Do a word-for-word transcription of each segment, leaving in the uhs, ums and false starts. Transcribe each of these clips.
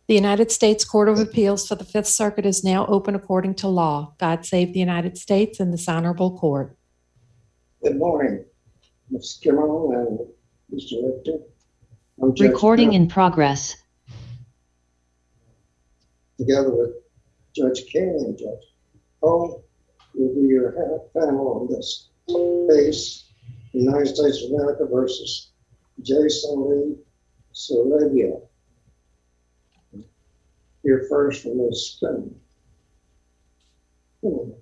The United States Court of Appeals for the Fifth Circuit is now open according to law. God save the United States and this honorable court. Good morning, Miz Kimmel and Mister Richter. I'm Judge Recording Kimmel, in progress. together with Judge King and Judge Cole, will be your panel on this case, United States of America versus Jason Lee Sarabia. Here first from Miz Clinton. Hmm.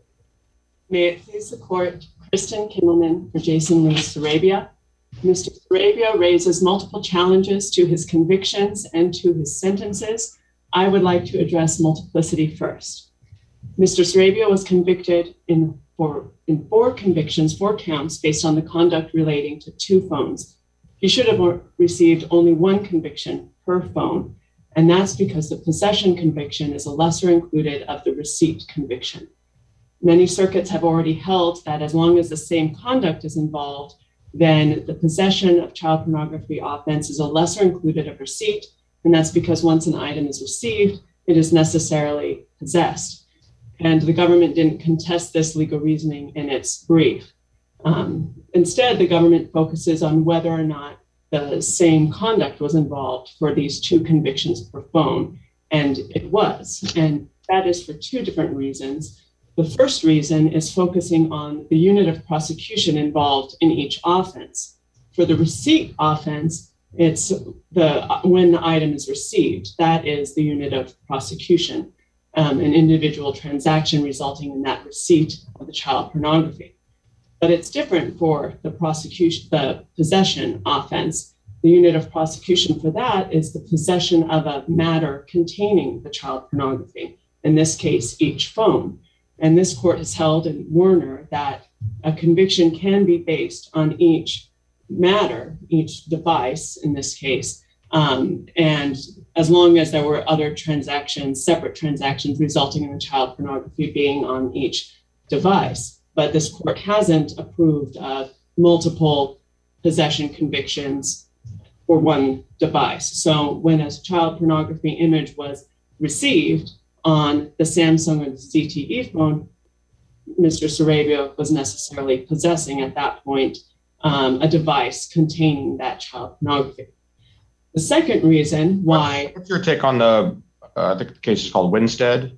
May it please the court, Kristen Kimmelman for Jason Lee Sarabia. Mister Sarabia raises multiple challenges to his convictions and to his sentences. I would like to address multiplicity first. Mister Sarabia was convicted in four, in four convictions, four counts based on the conduct relating to two phones. He should have received only one conviction per phone, and that's because the possession conviction is a lesser included of the receipt conviction. Many circuits have already held that as long as the same conduct is involved, then the possession of child pornography offense is a lesser included of receipt, and that's because once an item is received, it is necessarily possessed. And the government didn't contest this legal reasoning in its brief. Um, instead, the government focuses on whether or not the same conduct was involved for these two convictions per phone, and it was. And that is for two different reasons. The first reason is focusing on the unit of prosecution involved in each offense. For the receipt offense, it's the when the item is received, that is the unit of prosecution, um, an individual transaction resulting in that receipt of the child pornography. But it's different for the prosecution, the possession offense. The unit of prosecution for that is the possession of a matter containing the child pornography, in this case, each phone. And this court has held in Werner that a conviction can be based on each matter, each device in this case. Um, and as long as there were other transactions, separate transactions resulting in the child pornography being on each device. But this court hasn't approved of multiple possession convictions for one device. So when a child pornography image was received on the Samsung or the Z T E phone, Mister Sarabia was necessarily possessing at that point um, a device containing that child pornography. The second reason why... What's your take on the, uh, the case is called Winstead?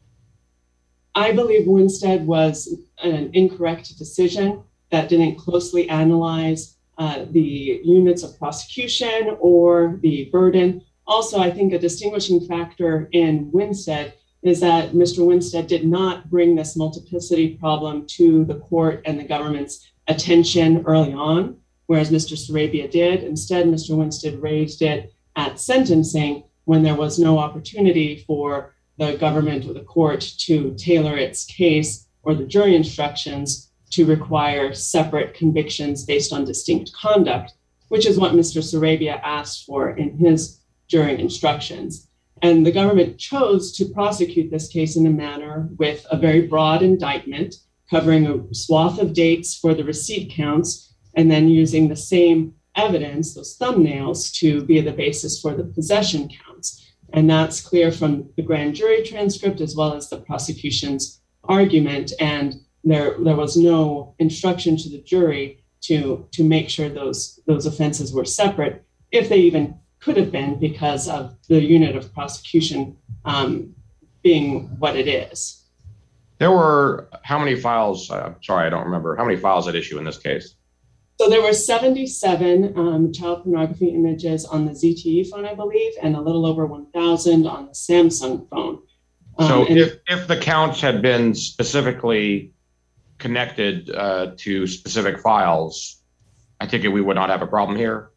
I believe Winstead was an incorrect decision that didn't closely analyze uh, the units of prosecution or the burden. Also, I think a distinguishing factor in Winstead is that Mister Winstead did not bring this multiplicity problem to the court and the government's attention early on, whereas Mister Sarabia did. Instead, Mister Winstead raised it at sentencing when there was no opportunity for the government or the court to tailor its case or the jury instructions to require separate convictions based on distinct conduct, which is what Mister Sarabia asked for in his jury instructions. And the government chose to prosecute this case in a manner with a very broad indictment covering a swath of dates for the receipt counts, and then using the same evidence, those thumbnails, to be the basis for the possession counts. And that's clear from the grand jury transcript as well as the prosecution's argument. And there, there was no instruction to the jury to, to make sure those, those offenses were separate, if they even could have been, because of the unit of prosecution um, being what it is. There were how many files? Uh, sorry, I don't remember. How many files at issue in this case? So there were seventy-seven um, child pornography images on the Z T E phone, I believe, and a little over one thousand on the Samsung phone. Um, so and- if, if the counts had been specifically connected uh, to specific files, I think we would not have a problem here.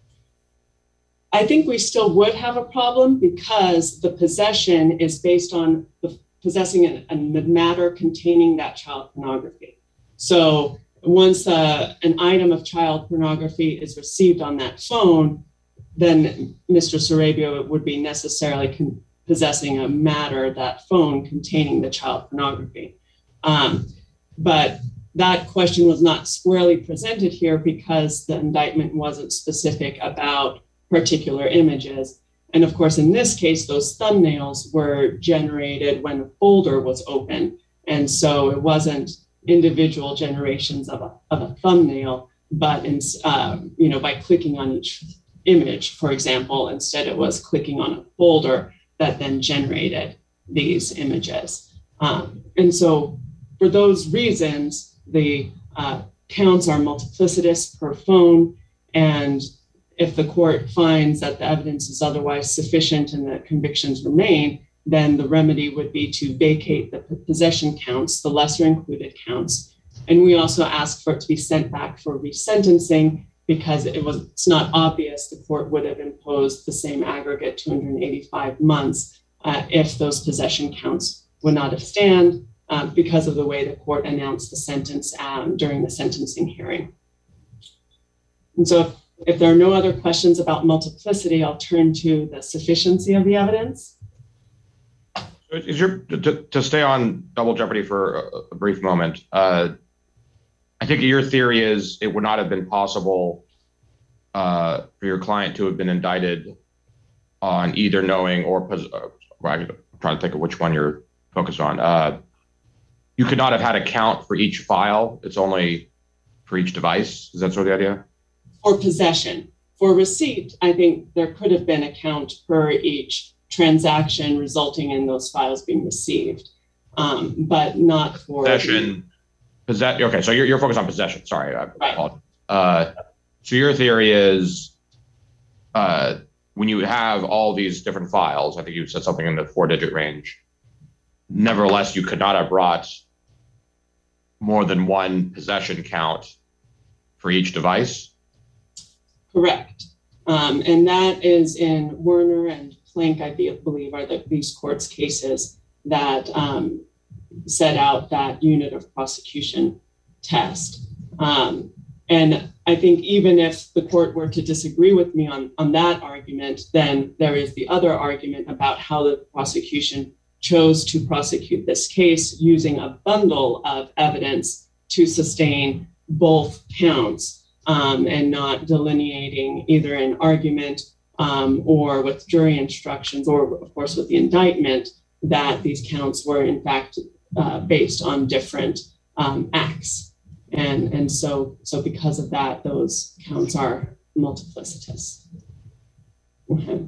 I think we still would have a problem because the possession is based on the possessing a, a matter containing that child pornography. So once uh, an item of child pornography is received on that phone, then Mister Sarabia would be necessarily con- possessing a matter, that phone containing the child pornography. Um, but that question was not squarely presented here because the indictment wasn't specific about particular images. And of course, in this case, those thumbnails were generated when the folder was open. And so it wasn't individual generations of a, of a thumbnail, but in, uh, you know, by clicking on each image, for example, instead it was clicking on a folder that then generated these images. Um, and so for those reasons, the uh, counts are multiplicitous per phone. And if the court finds that the evidence is otherwise sufficient and that convictions remain, then the remedy would be to vacate the possession counts, the lesser included counts. And we also ask for it to be sent back for resentencing because it was it's not obvious the court would have imposed the same aggregate two hundred eighty-five months uh, if those possession counts would not have stand uh, because of the way the court announced the sentence um, during the sentencing hearing. And so if, if there are no other questions about multiplicity, I'll turn to the sufficiency of the evidence. Is your to, to stay on double jeopardy for a, a brief moment? Uh, I think your theory is it would not have been possible uh, for your client to have been indicted on either knowing or pos- uh, I'm trying to think of which one you're focused on. Uh, you could not have had a count for each file. It's only for each device. Is that sort of the idea? For possession. For receipt, I think there could have been a count per each transaction resulting in those files being received, um, but not for possession. Possess- okay, so you're, you're focused on possession. Sorry. I right. apologize. Uh, so your theory is uh, when you have all these different files, I think you said something in the four-digit range, nevertheless, you could not have brought more than one possession count for each device? Correct. Um, and that is in Werner and Plank, I believe, are the, these courts' cases that um, set out that unit of prosecution test. Um, and I think even if the court were to disagree with me on, on that argument, then there is the other argument about how the prosecution chose to prosecute this case using a bundle of evidence to sustain both counts um, and not delineating either an argument um, or with jury instructions or, of course, with the indictment that these counts were, in fact, uh, based on different um, acts. And, and so, so because of that, those counts are multiplicitous. Okay.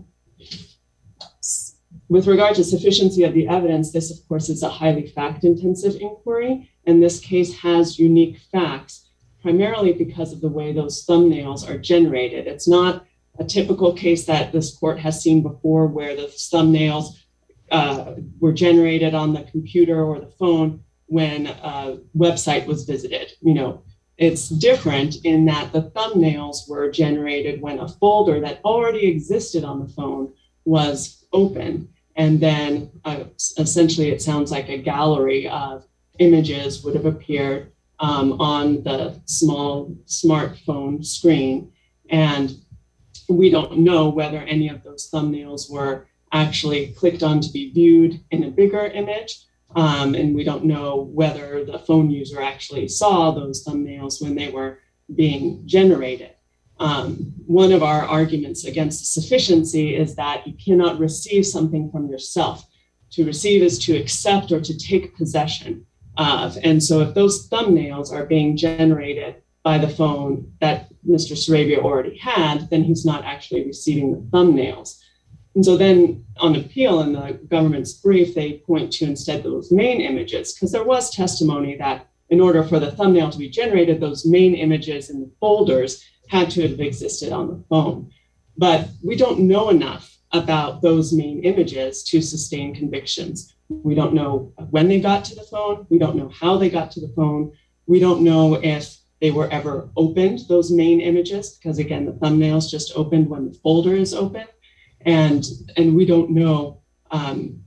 With regard to sufficiency of the evidence, this, of course, is a highly fact-intensive inquiry, and this case has unique facts, primarily because of the way those thumbnails are generated. It's not a typical case that this court has seen before where the thumbnails uh, were generated on the computer or the phone when a website was visited. You know, it's different in that the thumbnails were generated when a folder that already existed on the phone was open. And then uh, essentially it sounds like a gallery of images would have appeared um, on the small smartphone screen. And we don't know whether any of those thumbnails were actually clicked on to be viewed in a bigger image. Um, and we don't know whether the phone user actually saw those thumbnails when they were being generated. Um, one of our arguments against sufficiency is that you cannot receive something from yourself. To receive is to accept or to take possession of. And so if those thumbnails are being generated by the phone that Mister Sarabia already had, then he's not actually receiving the thumbnails. And so then on appeal in the government's brief, they point to instead those main images, because there was testimony that in order for the thumbnail to be generated, those main images in the folders had to have existed on the phone. But we don't know enough about those main images to sustain convictions. We don't know when they got to the phone. We don't know how they got to the phone. We don't know if they were ever opened, those main images, because again, the thumbnails just opened when the folder is open. And, and we don't know um,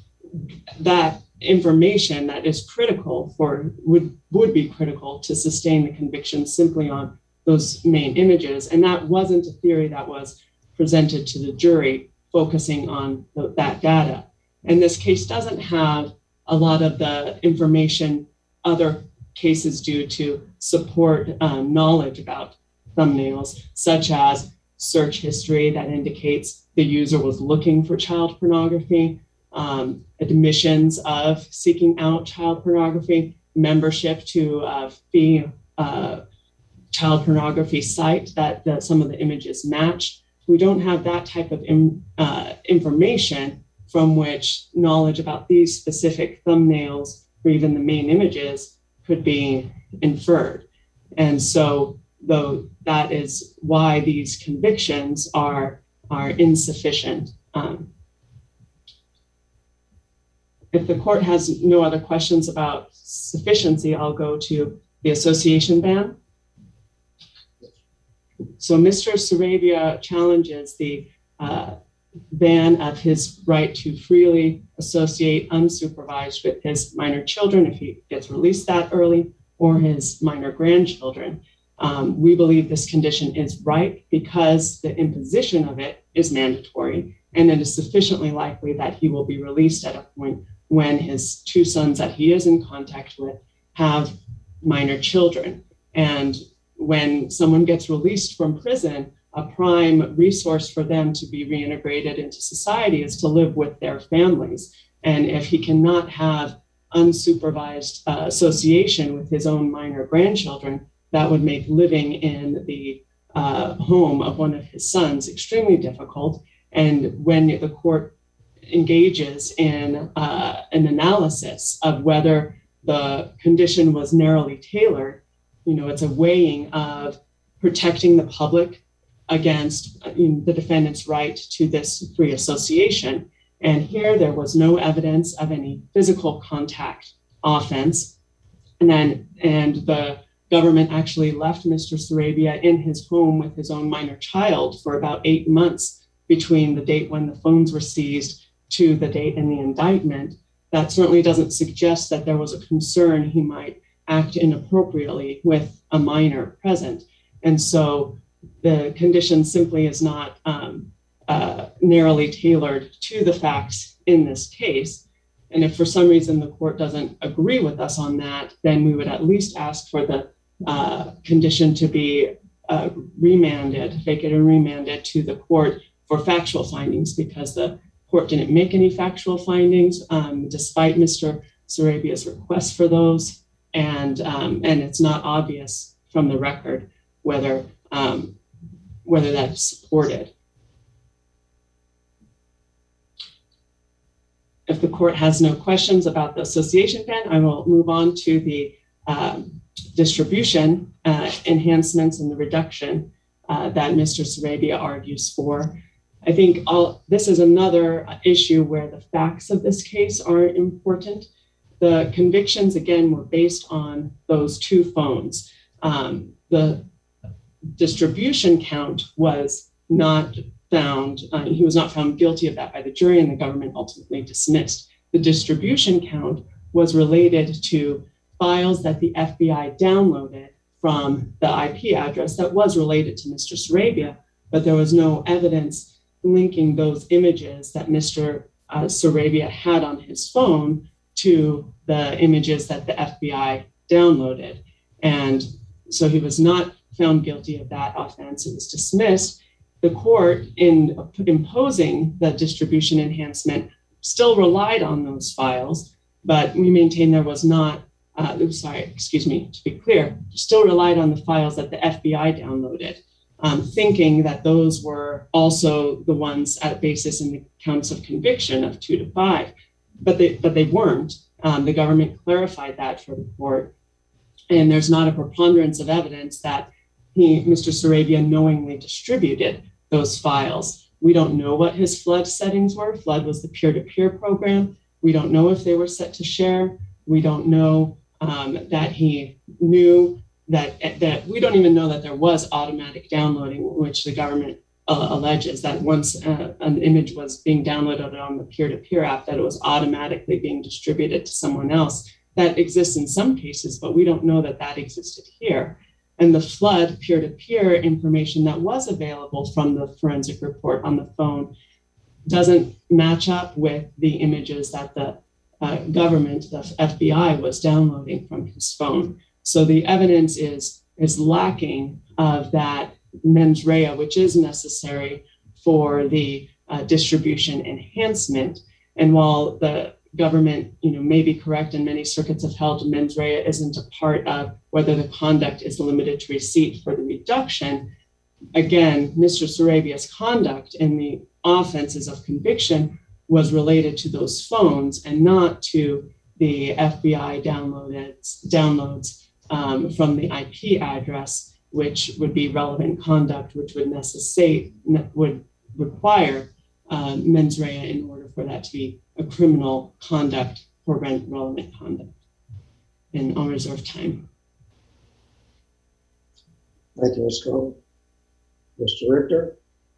that information that is critical for, would, would be critical to sustain the conviction simply on those main images. And that wasn't a theory that was presented to the jury focusing on the, that data. And this case doesn't have a lot of the information other cases do to support um, knowledge about thumbnails, such as search history that indicates the user was looking for child pornography, um, admissions of seeking out child pornography, membership to a fee uh, child pornography site that, that some of the images match. We don't have that type of in, uh, information from which knowledge about these specific thumbnails or even the main images could be inferred. And so though that is why these convictions are, are insufficient. Um, if the court has no other questions about sufficiency, I'll go to the association ban. So Mister Sarabia challenges the uh, ban of his right to freely associate unsupervised with his minor children if he gets released that early, or his minor grandchildren. Um, we believe this condition is right because the imposition of it is mandatory, and it is sufficiently likely that he will be released at a point when his two sons that he is in contact with have minor children. And when someone gets released from prison, a prime resource for them to be reintegrated into society is to live with their families. And if he cannot have unsupervised uh, association with his own minor grandchildren, that would make living in the uh, home of one of his sons extremely difficult. And when the court engages in uh, an analysis of whether the condition was narrowly tailored, you know, it's a weighing of protecting the public against you know, the defendant's right to this free association. And here there was no evidence of any physical contact offense. And then, and the government actually left Mister Sarabia in his home with his own minor child for about eight months between the date when the phones were seized to the date in the indictment. That certainly doesn't suggest that there was a concern he might act inappropriately with a minor present. And so the condition simply is not um, uh, narrowly tailored to the facts in this case. And if for some reason the court doesn't agree with us on that, then we would at least ask for the uh, condition to be uh, remanded, vacated and remanded to the court for factual findings, because the court didn't make any factual findings um, despite Mister Sarabia's request for those. And, um, and it's not obvious from the record whether, um, whether that's supported. If the court has no questions about the association ban, I will move on to the um, distribution uh, enhancements and the reduction uh, that Mister Sarabia argues for. I think all, this is another issue where the facts of this case are important. The convictions, again, were based on those two phones. Um, the distribution count was not found, uh, he was not found guilty of that by the jury, and the government ultimately dismissed. The distribution count was related to files that the F B I downloaded from the I P address that was related to Mister Sarabia, but there was no evidence linking those images that Mister Uh, Sarabia had on his phone to the images that the F B I downloaded. And so he was not found guilty of that offense. It was dismissed. The court, in imposing the distribution enhancement, still relied on those files, but we maintain there was not, uh, sorry, excuse me, to be clear, still relied on the files that the F B I downloaded, um, thinking that those were also the ones at basis in the counts of conviction of two to five. But they, but they weren't. Um, the government clarified that for the court. And there's not a preponderance of evidence that he, Mister Sarabia, knowingly distributed those files. We don't know what his Flood settings were. Flood was the peer-to-peer program. We don't know if they were set to share. We don't know um, that he knew that, that, we don't even know that there was automatic downloading, which the government Uh, alleges that once uh, an image was being downloaded on the peer-to-peer app, that it was automatically being distributed to someone else. That exists in some cases, but we don't know that that existed here. And the Flood peer-to-peer information that was available from the forensic report on the phone doesn't match up with the images that the uh, government, the F B I, was downloading from his phone. So the evidence is, is lacking of that mens rea, which is necessary for the uh, distribution enhancement. And while the government, you know, may be correct, and many circuits have held mens rea isn't a part of whether the conduct is limited to receipt for the reduction, again, Mister Sarabia's conduct in the offenses of conviction was related to those phones and not to the F B I downloaded, downloads um, from the I P address, which would be relevant conduct, which would necessitate, would require uh, mens rea in order for that to be a criminal conduct for relevant conduct. And I'll reserve time. Thank you, Miz Cole. Mister Richter?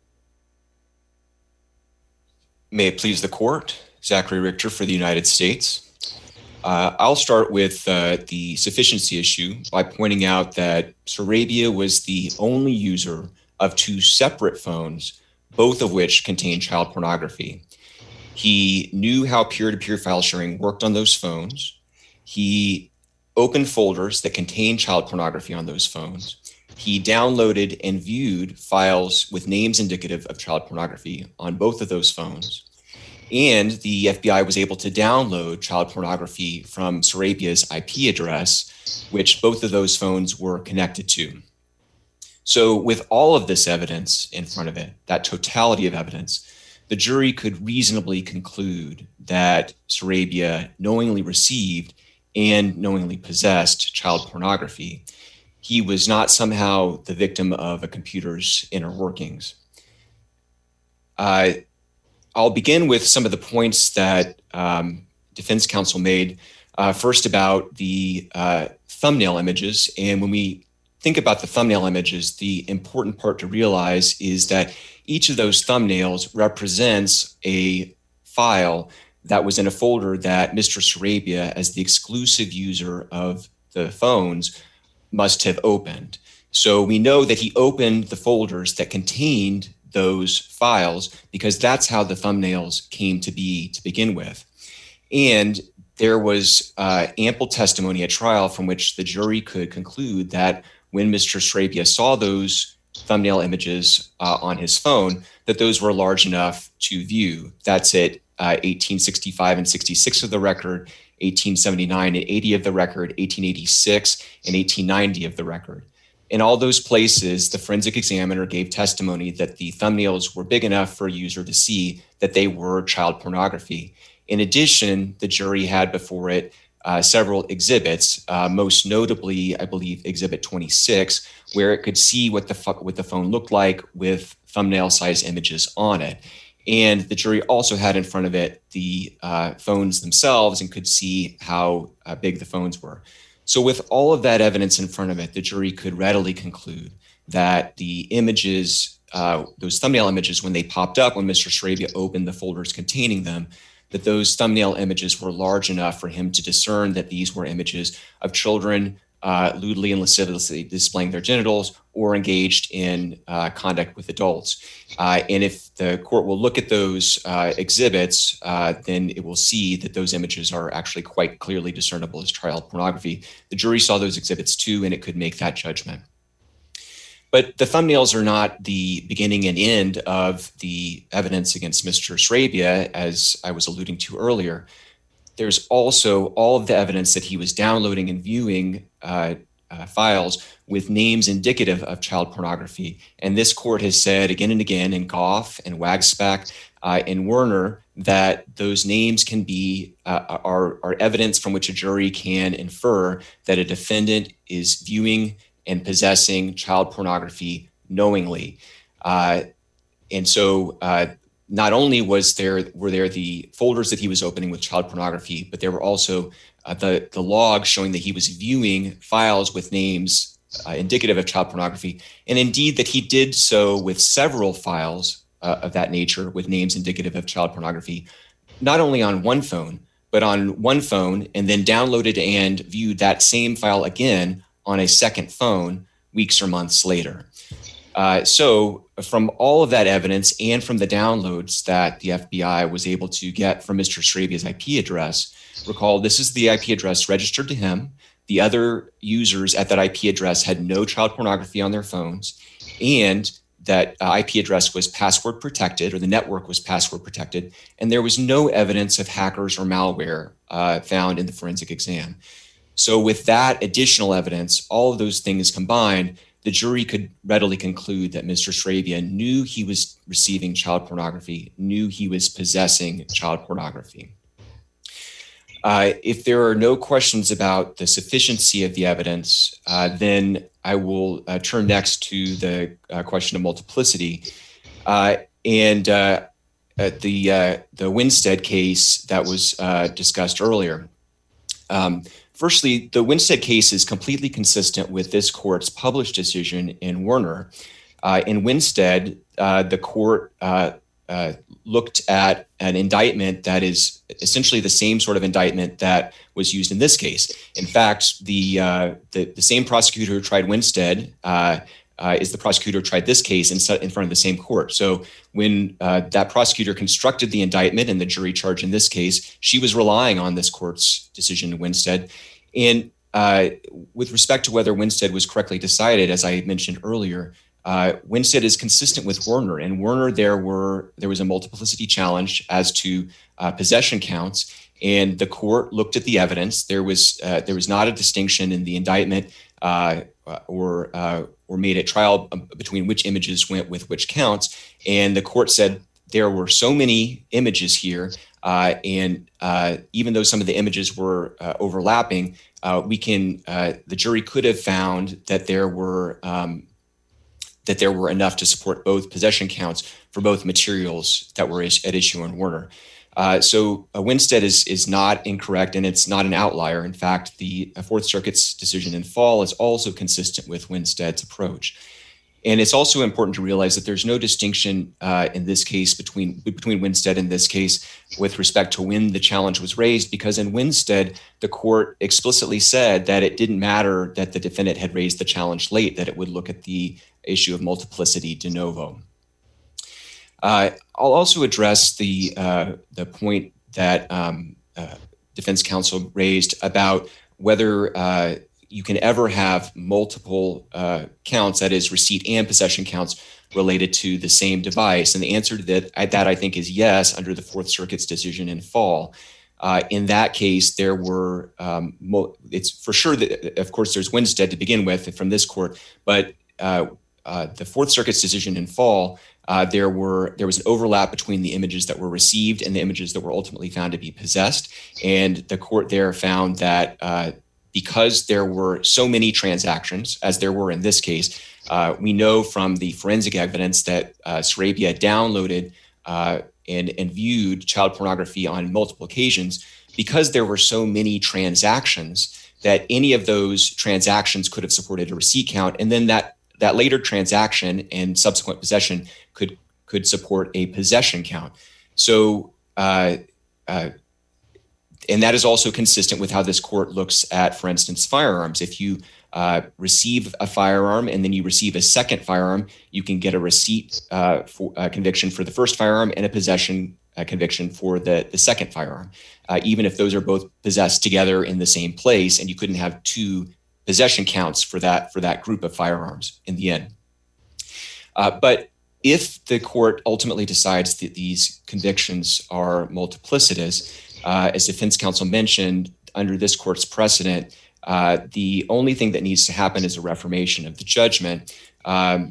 May it please the court, Zachary Richter for the United States. Uh, I'll start with uh, the sufficiency issue by pointing out that Sarabia was the only user of two separate phones, both of which contained child pornography. He knew how peer-to-peer file sharing worked on those phones. He opened folders that contained child pornography on those phones. He downloaded and viewed files with names indicative of child pornography on both of those phones. And the F B I was able to download child pornography from Sarabia's I P address, which both of those phones were connected to. So with all of this evidence in front of it, that totality of evidence, the jury could reasonably conclude that Sarabia knowingly received and knowingly possessed child pornography. He was not somehow the victim of a computer's inner workings. Uh, I'll begin with some of the points that um, defense counsel made. Uh, first about the uh, thumbnail images. And when we think about the thumbnail images, the important part to realize is that each of those thumbnails represents a file that was in a folder that Mister Sarabia, as the exclusive user of the phones, must have opened. So we know that he opened the folders that contained those files because that's how the thumbnails came to be to begin with. And there was uh, ample testimony at trial from which the jury could conclude that when Mister Sarabia saw those thumbnail images uh, on his phone, that those were large enough to view. That's at uh, eighteen sixty-five and sixty-six of the record, eighteen seventy-nine and eighty of the record, eighteen eighty-six and eighteen ninety of the record. In all those places, the forensic examiner gave testimony that the thumbnails were big enough for a user to see that they were child pornography. In addition, the jury had before it uh, several exhibits, uh, most notably, I believe, Exhibit twenty-six, where it could see what the, fu- what the phone looked like with thumbnail-size images on it. And the jury also had in front of it the uh, phones themselves and could see how uh, big the phones were. So with all of that evidence in front of it, the jury could readily conclude that the images, uh, those thumbnail images, when they popped up, when Mister Sarabia opened the folders containing them, that those thumbnail images were large enough for him to discern that these were images of children uh, lewdly and lasciviously displaying their genitals or engaged in uh, conduct with adults. Uh, and if the court will look at those uh, exhibits, uh, then it will see that those images are actually quite clearly discernible as child pornography. The jury saw those exhibits too, and it could make that judgment. But the thumbnails are not the beginning and end of the evidence against Mister Sarabia, as I was alluding to earlier. There's also all of the evidence that he was downloading and viewing uh, uh, files with names indicative of child pornography. And this court has said again and again in Goff and Wagsback uh, and Werner that those names can be uh, are, are evidence from which a jury can infer that a defendant is viewing and possessing child pornography knowingly. Uh, and so uh, not only was there were there the folders that he was opening with child pornography, but there were also uh, the, the logs showing that he was viewing files with names uh, indicative of child pornography. And indeed that he did so with several files uh, of that nature with names indicative of child pornography, not only on one phone, but on one phone, and then downloaded and viewed that same file again on a second phone weeks or months later. Uh, so from all of that evidence and from the downloads that the F B I was able to get from Mister Sarabia's I P address, recall this is the I P address registered to him. The other users at that I P address had no child pornography on their phones, and that uh, I P address was password protected, or the network was password protected, and there was no evidence of hackers or malware uh, found in the forensic exam. So with that additional evidence, all of those things combined, the jury could readily conclude that Mister Sarabia knew he was receiving child pornography, knew he was possessing child pornography. Uh, if there are no questions about the sufficiency of the evidence, uh, then I will uh, turn next to the uh, question of multiplicity. Uh, and uh, at the, uh, the Winstead case that was uh, discussed earlier. Um, Firstly, the Winstead case is completely consistent with this court's published decision in Werner. Uh, in Winstead, uh, the court uh, uh, looked at an indictment that is essentially the same sort of indictment that was used in this case. In fact, the uh, the, the same prosecutor who tried Winstead uh, uh, is the prosecutor who tried this case in, in front of the same court. So when uh, that prosecutor constructed the indictment and the jury charge in this case, she was relying on this court's decision in Winstead. And uh, with respect to whether Winstead was correctly decided, as I mentioned earlier, uh, Winstead is consistent with Werner. In Werner, there were there was a multiplicity challenge as to uh, possession counts, and the court looked at the evidence. There was uh, there was not a distinction in the indictment uh, or uh, or made at trial between which images went with which counts, and the court said there were so many images here, uh, and uh, even though some of the images were uh, overlapping, uh, we can uh, the jury could have found that there were um, that there were enough to support both possession counts for both materials that were is, at issue in Werner. Uh, so uh, Winstead is is not incorrect, and it's not an outlier. In fact, the Fourth Circuit's decision in Fall is also consistent with Winstead's approach. And it's also important to realize that there's no distinction uh, in this case between between Winstead and this case with respect to when the challenge was raised, because in Winstead, the court explicitly said that it didn't matter that the defendant had raised the challenge late, that it would look at the issue of multiplicity de novo. Uh, I'll also address the uh, the point that um, uh, defense counsel raised about whether uh, you can ever have multiple uh, counts, that is receipt and possession counts, related to the same device. And the answer to that, that I think is yes, under the Fourth Circuit's decision in Fall. Uh, in that case, there were, um, mo- it's for sure that, of course, there's Winstead to begin with from this court, but uh, uh, the Fourth Circuit's decision in Fall, uh, there were there was an overlap between the images that were received and the images that were ultimately found to be possessed. And the court there found that uh, because there were so many transactions, as there were in this case, uh, we know from the forensic evidence that uh, Sarabia downloaded uh, and, and viewed child pornography on multiple occasions. Because there were so many transactions, that any of those transactions could have supported a receipt count, and then that that later transaction and subsequent possession could could support a possession count. So, uh, uh, and that is also consistent with how this court looks at, for instance, firearms. If you uh, receive a firearm and then you receive a second firearm, you can get a receipt uh, for a conviction for the first firearm and a possession uh, conviction for the, the second firearm, uh, even if those are both possessed together in the same place, and you couldn't have two possession counts for that for that group of firearms in the end. Uh, but if the court ultimately decides that these convictions are multiplicitous, uh, as defense counsel mentioned, under this court's precedent, uh, the only thing that needs to happen is a reformation of the judgment. Um,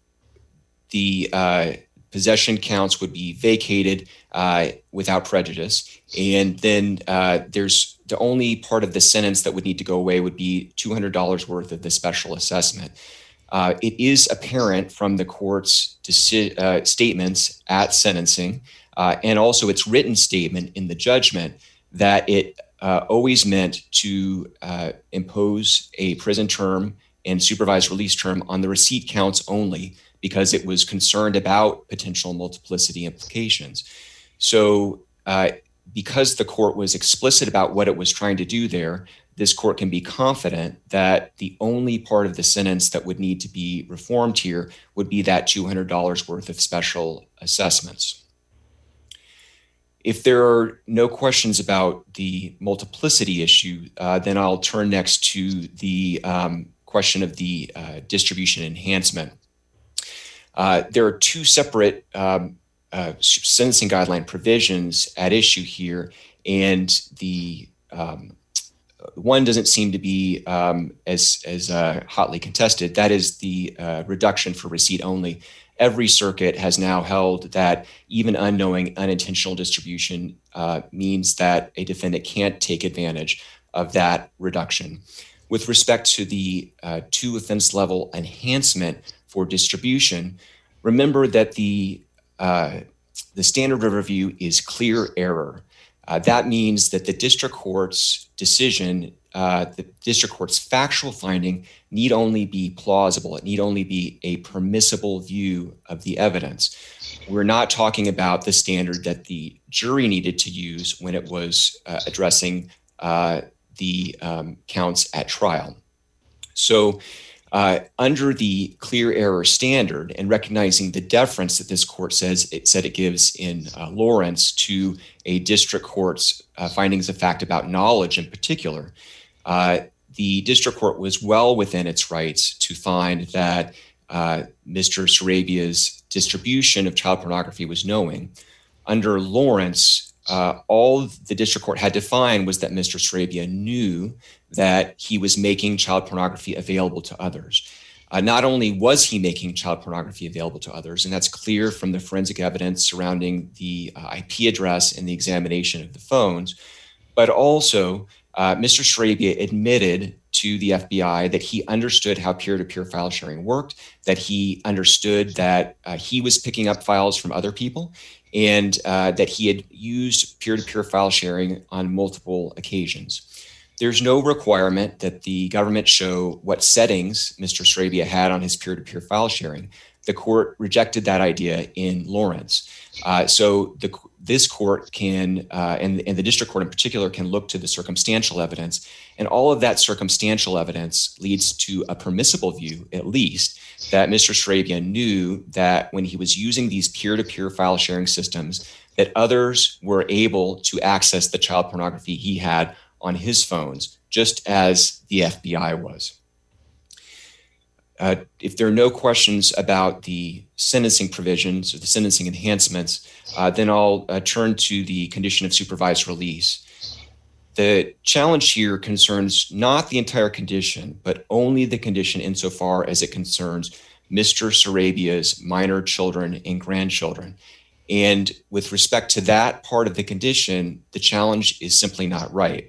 the uh, possession counts would be vacated uh, without prejudice, and then uh, there's the only part of the sentence that would need to go away would be two hundred dollars worth of the special assessment. Uh, it is apparent from the court's deci- uh, statements at sentencing uh, and also its written statement in the judgment that it uh, always meant to uh, impose a prison term and supervised release term on the receipt counts only, because it was concerned about potential multiplicity implications. So uh, because the court was explicit about what it was trying to do there, this court can be confident that the only part of the sentence that would need to be reformed here would be that two hundred dollars worth of special assessments. If there are no questions about the multiplicity issue, uh, then I'll turn next to the um, question of the uh, distribution enhancement. Uh, there are two separate um, uh, sentencing guideline provisions at issue here, and the um, one doesn't seem to be um, as, as uh, hotly contested. That is the uh, reduction for receipt only. Every circuit has now held that even unknowing, unintentional distribution uh, means that a defendant can't take advantage of that reduction. With respect to the uh, two offense level enhancement for distribution, remember that the uh, the standard of review is clear error. Uh, that means that the district court's decision, uh, the district court's factual finding need only be plausible. It need only be a permissible view of the evidence. We're not talking about the standard that the jury needed to use when it was uh, addressing uh, the um, counts at trial. So uh, under the clear error standard and recognizing the deference that this court says it said it gives in uh, Lawrence to a district court's uh, findings of fact about knowledge in particular, uh, the district court was well within its rights to find that uh, Mister Sarabia's distribution of child pornography was knowing. Under Lawrence, uh, all the district court had to find was that Mister Sarabia knew that he was making child pornography available to others. Uh, not only was he making child pornography available to others, and that's clear from the forensic evidence surrounding the uh, I P address and the examination of the phones, but also uh, Mister Sarabia admitted to the F B I that he understood how peer-to-peer file sharing worked, that he understood that uh, he was picking up files from other people, and uh, that he had used peer-to-peer file sharing on multiple occasions. There's no requirement that the government show what settings Mister Sarabia had on his peer-to-peer file sharing. The court rejected that idea in Lawrence. Uh, so the, this court can, uh, and, and the district court in particular, can look to the circumstantial evidence. And all of that circumstantial evidence leads to a permissible view, at least, that Mister Sarabia knew that when he was using these peer-to-peer file sharing systems, that others were able to access the child pornography he had on his phones, just as the F B I was. Uh, if there are no questions about the sentencing provisions or the sentencing enhancements, uh, then I'll uh, turn to the condition of supervised release. The challenge here concerns not the entire condition, but only the condition insofar as it concerns Mister Sarabia's minor children and grandchildren. And with respect to that part of the condition, the challenge is simply not right.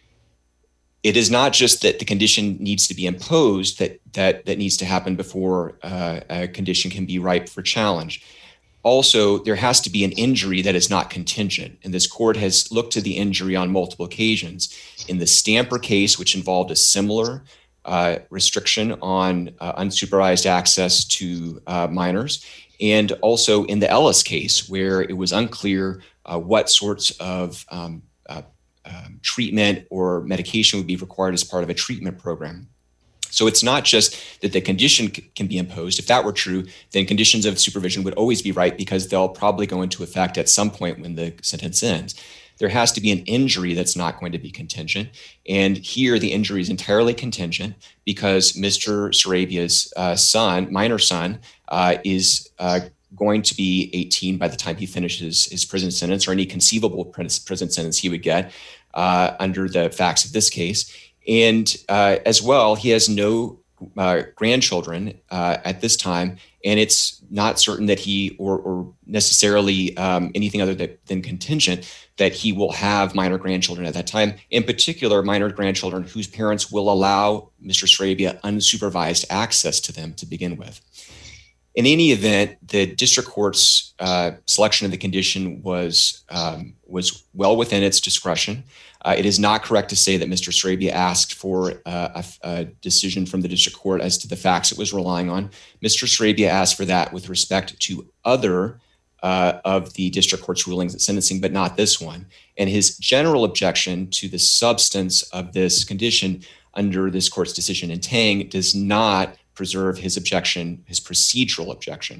It is not just that the condition needs to be imposed that that that needs to happen before uh, a condition can be ripe for challenge. Also, there has to be an injury that is not contingent, and this court has looked to the injury on multiple occasions. In the Stamper case, which involved a similar uh, restriction on uh, unsupervised access to uh, minors, and also in the Ellis case, where it was unclear uh, what sorts of um, uh, Um, treatment or medication would be required as part of a treatment program. So it's not just that the condition c- can be imposed. If that were true, then conditions of supervision would always be right because they'll probably go into effect at some point when the sentence ends. There has to be an injury that's not going to be contingent. And here the injury is entirely contingent because Mister Sarabia's uh, son, minor son, uh, is uh, going to be eighteen by the time he finishes his prison sentence, or any conceivable prison sentence he would get uh, under the facts of this case. And uh, as well, he has no uh, grandchildren uh, at this time, and it's not certain that he, or, or necessarily um, anything other than, than contingent, that he will have minor grandchildren at that time, in particular, minor grandchildren whose parents will allow Mister Sarabia unsupervised access to them to begin with. In any event, the district court's uh, selection of the condition was um, was well within its discretion. Uh, it is not correct to say that Mister Sarabia asked for uh, a, a decision from the district court as to the facts it was relying on. Mister Sarabia asked for that with respect to other uh, of the district court's rulings at sentencing, but not this one. And his general objection to the substance of this condition under this court's decision in Tang does not preserve his objection, his procedural objection.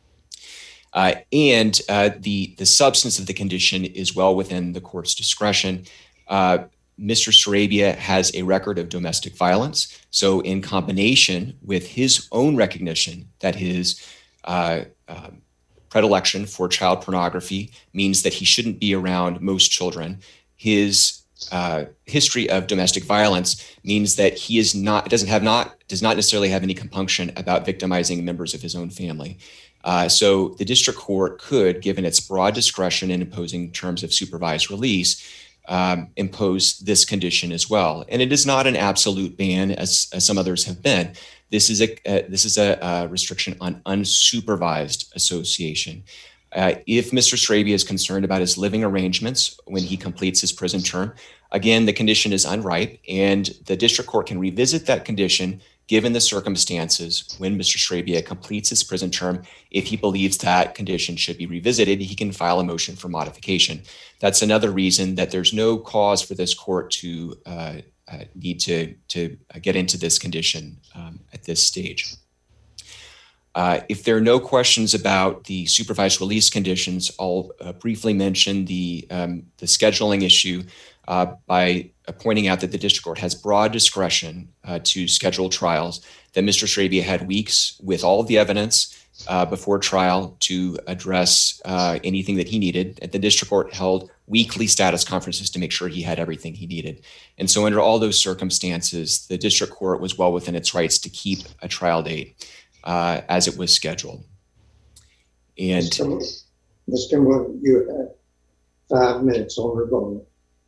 Uh, and uh, the, the substance of the condition is well within the court's discretion. Uh, Mister Sarabia has a record of domestic violence. So in combination with his own recognition that his uh, uh, predilection for child pornography means that he shouldn't be around most children. His uh, history of domestic violence means that he is not doesn't have not does not necessarily have any compunction about victimizing members of his own family. Uh, so the district court could, given its broad discretion in imposing terms of supervised release, um, impose this condition as well. And it is not an absolute ban, as, as some others have been. This is a uh, this is a, a restriction on unsupervised association. Uh, if Mister Sarabia is concerned about his living arrangements when he completes his prison term, again, the condition is unripe, and the district court can revisit that condition given the circumstances when Mister Sarabia completes his prison term. If he believes that condition should be revisited, he can file a motion for modification. That's another reason that there's no cause for this court to uh, uh, need to, to get into this condition um, at this stage. Uh, if there are no questions about the supervised release conditions, I'll uh, briefly mention the, um, the scheduling issue uh, by uh, pointing out that the district court has broad discretion uh, to schedule trials, that Mister Sarabia had weeks with all of the evidence uh, before trial to address uh, anything that he needed. And the district court held weekly status conferences to make sure he had everything he needed. And so under all those circumstances, the district court was well within its rights to keep a trial date Uh, as it was scheduled. And Miz Kimball, you have five minutes on rebuttal.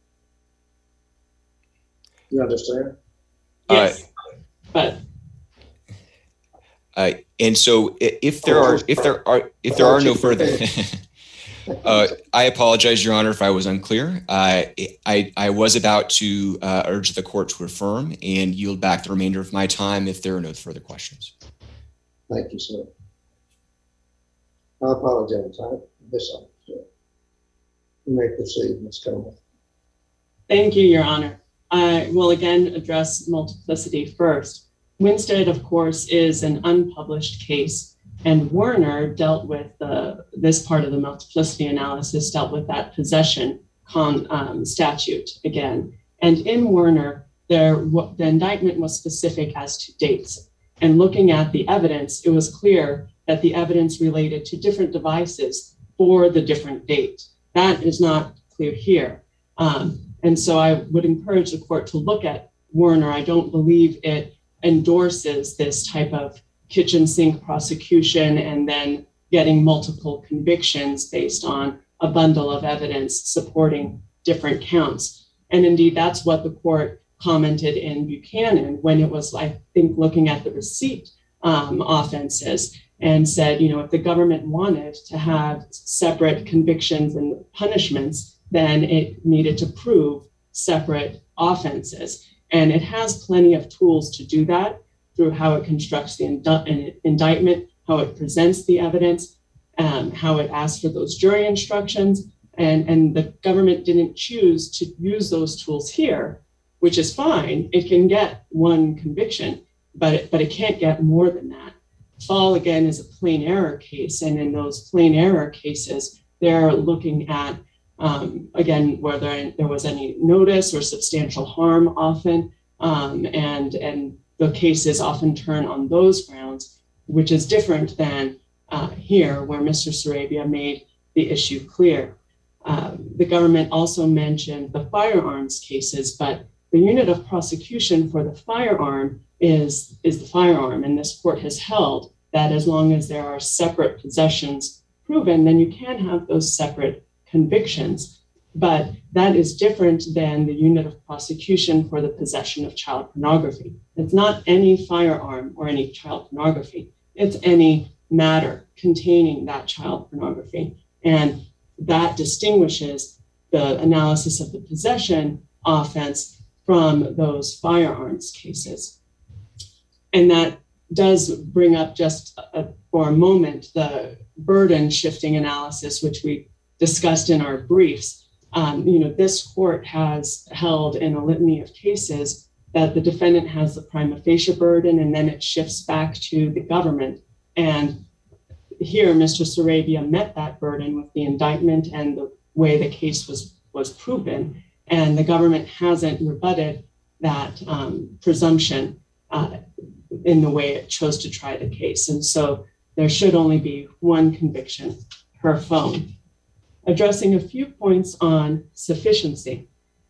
You understand? Yes, uh, but uh, and so if there are if there are if there are no further, uh, I apologize, Your Honor, if I was unclear. Uh, I I was about to uh, urge the court to affirm and yield back the remainder of my time if there are no further questions. Thank you, sir. I apologize. I misunderstood. You may proceed, Miz Kimball. Thank you, Your Honor. I will again address multiplicity first. Winstead, of course, is an unpublished case, and Werner dealt with the, this part of the multiplicity analysis, dealt with that possession con, um, statute again. And in Werner, there, the indictment was specific as to dates. And looking at the evidence, it was clear that the evidence related to different devices for the different date. That is not clear here. Um, and so I would encourage the court to look at Werner. I don't believe it endorses this type of kitchen sink prosecution and then getting multiple convictions based on a bundle of evidence supporting different counts. And indeed, that's what the court commented in Buchanan when it was, I think, looking at the receipt um, offenses and said, you know, if the government wanted to have separate convictions and punishments, then it needed to prove separate offenses. And it has plenty of tools to do that through how it constructs the ind- indictment, how it presents the evidence, um, how it asks for those jury instructions. And, and the government didn't choose to use those tools here, which is fine. It can get one conviction, but it, but it can't get more than that. Fall, again, is a plain error case. And in those plain error cases, they're looking at, um, again, whether there was any notice or substantial harm often. Um, and, and the cases often turn on those grounds, which is different than uh, here, where Mister Sarabia made the issue clear. Uh, the government also mentioned the firearms cases, but the unit of prosecution for the firearm is, is the firearm. And this court has held that as long as there are separate possessions proven, then you can have those separate convictions. But that is different than the unit of prosecution for the possession of child pornography. It's not any firearm or any child pornography. It's any matter containing that child pornography. And that distinguishes the analysis of the possession offense from those firearms cases. And that does bring up just a, for a moment the burden shifting analysis, which we discussed in our briefs. Um, you know, this court has held in a litany of cases that the defendant has the prima facie burden, and then it shifts back to the government. And here, Mister Sarabia met that burden with the indictment and the way the case was, was proven. And the government hasn't rebutted that um, presumption uh, in the way it chose to try the case. And so there should only be one conviction per phone. Addressing a few points on sufficiency.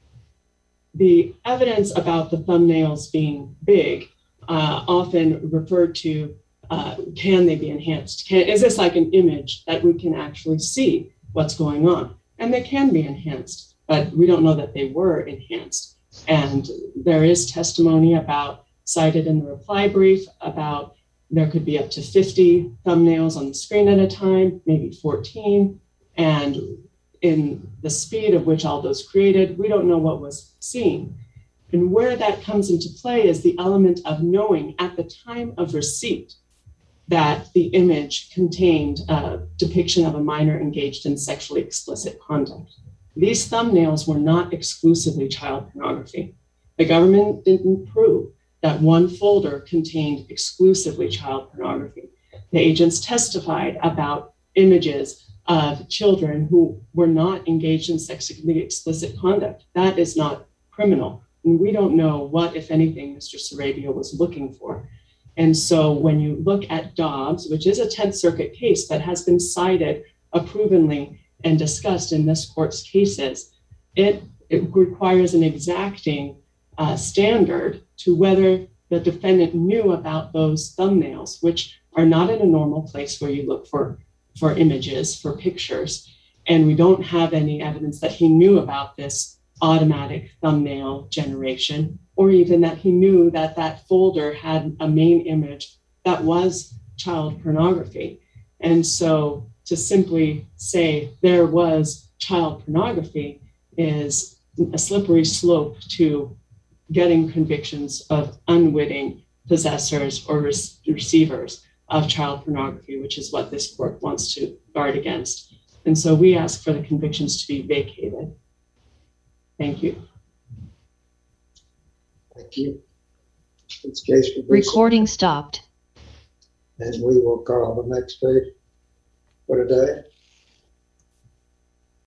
The evidence about the thumbnails being big, uh, often referred to, uh, can they be enhanced? Can, is this like an image that we can actually see what's going on? And they can be enhanced, but we don't know that they were enhanced. And there is testimony about, cited in the reply brief, about there could be up to fifty thumbnails on the screen at a time, maybe fourteen. And in the speed of which all those created, we don't know what was seen. And where that comes into play is the element of knowing at the time of receipt that the image contained a depiction of a minor engaged in sexually explicit conduct. These thumbnails were not exclusively child pornography. The government didn't prove that one folder contained exclusively child pornography. The agents testified about images of children who were not engaged in sexually explicit conduct. That is not criminal. And we don't know what, if anything, Mister Sarabia was looking for. And so when you look at Dobbs, which is a Tenth Circuit case that has been cited approvingly and discussed in this court's cases, it, it requires an exacting uh, standard to whether the defendant knew about those thumbnails, which are not in a normal place where you look for, for images, for pictures. And we don't have any evidence that he knew about this automatic thumbnail generation, or even that he knew that that folder had a main image that was child pornography. And so to simply say there was child pornography is a slippery slope to getting convictions of unwitting possessors or re- receivers of child pornography, which is what this court wants to guard against. And so we ask for the convictions to be vacated. Thank you. Thank you. This case will be Recording stopped. and we will call the next case for today.